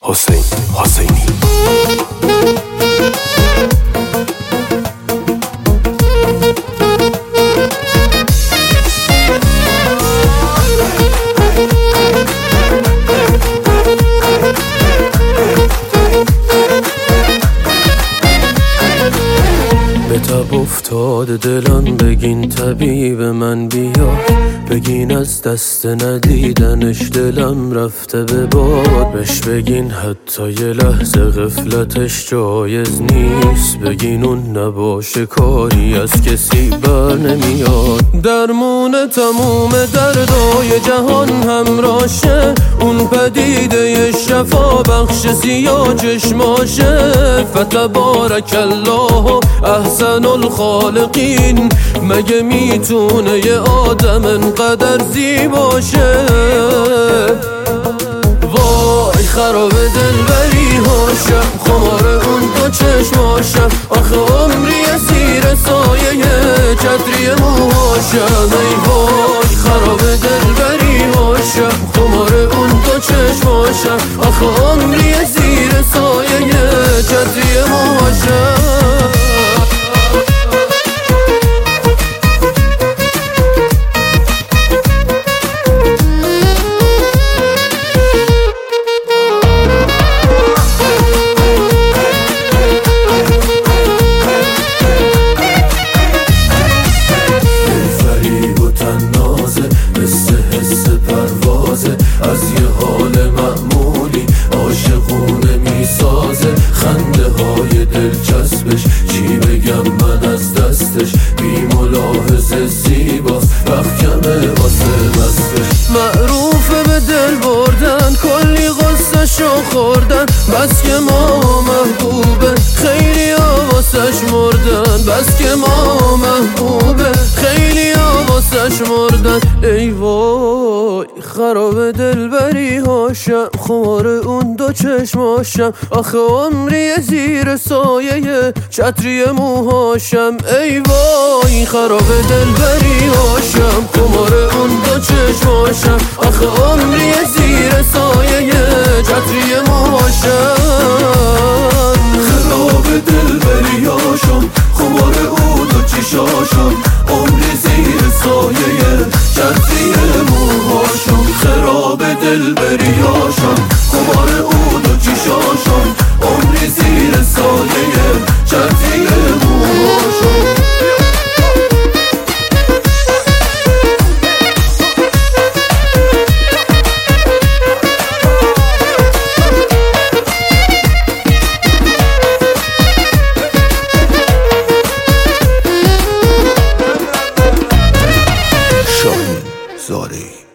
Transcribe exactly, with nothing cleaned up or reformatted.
حسین حسینی. به تب افتاده دلم، بگین طبیب من بیا، بگین از دست ندیدنش دلم رفته به باد، بهش بگین حتی یه لحظه غفلتش جایز نیست، بگین اون نباشه کاری از کسی بر نمیاد. درمون تموم دردای جهان همراشه، اون پدیده شفا بخش سیاه چشماشه. فتبارک الله احسن الخالقین، مگه میتونه یه آدم انقدر زیباشه؟ وای خراب دلبری هاشم، خمار اون دو چشماشم، آخه عمری اسیر سایه چتری موهاشم. ای وای خراب دلبری هاشم، خمار اون دو چشماشم، آخه عمری اسیر سایه چتری موهاشم. از یه حال معمولی عاشقونه میسازه، خنده های دلچسبش چی بگم من از دستش، بی ملاحظه زیباست محکمه واسه بستش. معروفه به دل بردن، کلی غصه‌شو خوردن، بس که ما محبوبه خیلی واسش مردن، بس که ما محبوبه خیلی واسش مردن. ای وای خراب دلبری هاشم، خمار اون دو چشماشم، آخه عمری زیر سایه چتری موهاشم. ای وای خراب دلبری هاشم، خمار اون دو چشماشم، آخه عمری زیر سایه چتری موهاشم. خراب دلبری هاشم، خمار اون دو چشماشم، عمری زیر سایه چتری موهاشم. خراب دلبری هاشم، خمار اون دو چشماشم، عمری زیر سایه چتری موهاشم. شاهین زارعی.